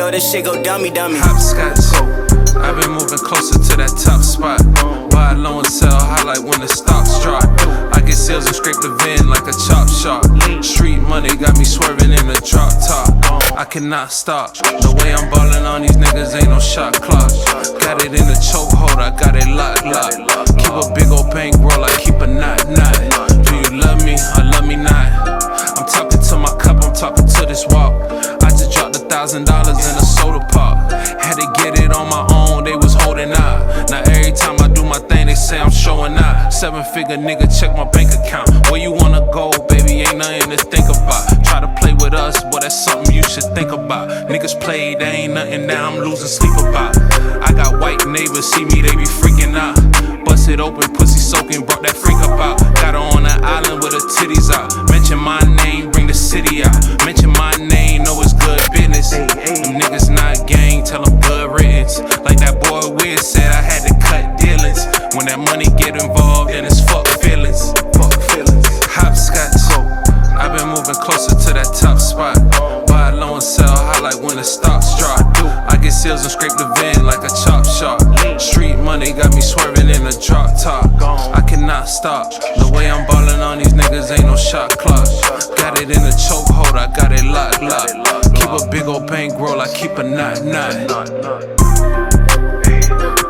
know this shit go dummy. Hopscotch, I've been moving closer to that top spot. Buy low and sell high like when the stocks drop. I get sales and scrape the VIN like a chop shop. Street money got me swerving in the drop top. I cannot stop. The way I'm ballin' on these niggas ain't no shot clock. Got it in the chokehold, I got it locked. Keep a big old bankroll, I keep a knot. Do you love me or love me not? I'm talking to my cup, I'm talking to this walk. I just dropped $1,000 in a soda pop. Had to get it on my own, they was holding out. Now every time I do my thing, they say I'm showing out. 7-figure nigga, check my bank account. Where you wanna go, baby, ain't nothing to think about. Try to play with us, boy, that's something you should think about. Niggas play, they ain't nothing, now I'm losing sleep about. I got white neighbors, see me, they be freaking out. Bust it open, pussy soaking, brought that freak up out. Got her on an island with her titties out. Mention my name, bring the city out. Mention my name, know it's good business. Them niggas not gang, tell them good riddance. Like that boy Wiz said, I had to cut dealings. When that money get involved, then it's fuck feelings. Hopscotch, I've been moving closer to that top spot. Buy low and sell high like when the stocks drop. I get sales and scrape the VIN like a chop shop. Street money got me swerving in the drop top. I cannot stop. The way I'm ballin' on these niggas ain't no shot clock. Got it in the chokehold, I got it locked. Keep a big old bankroll, I keep a knot.